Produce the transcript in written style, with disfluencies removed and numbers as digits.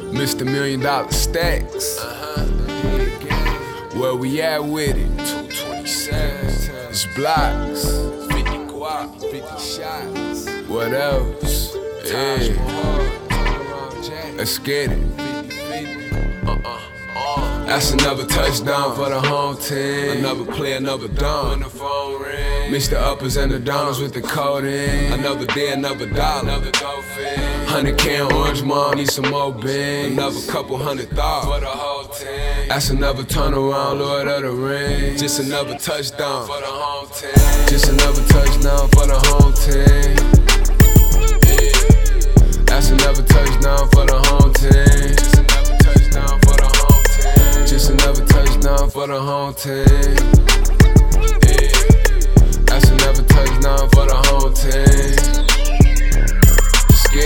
Mr. $1 Million Stacks. Where we at with it? 227. It's blocks. 50 guap, 50 shots. What else? Yeah. Let's get it. That's another touchdown for the home team. Another play, another dunk. Mix the uppers and the downers with the codeine. Another day, another dollar. 100K orange mom, need some more beans. Another couple $100,000 for the whole team. That's another turnaround, Lord of the Rings. Just another touchdown for the home team. Just another touchdown for the home team. Yeah. That's another touchdown for the home team. Just another touchdown for the home team. Just another touchdown for the home team.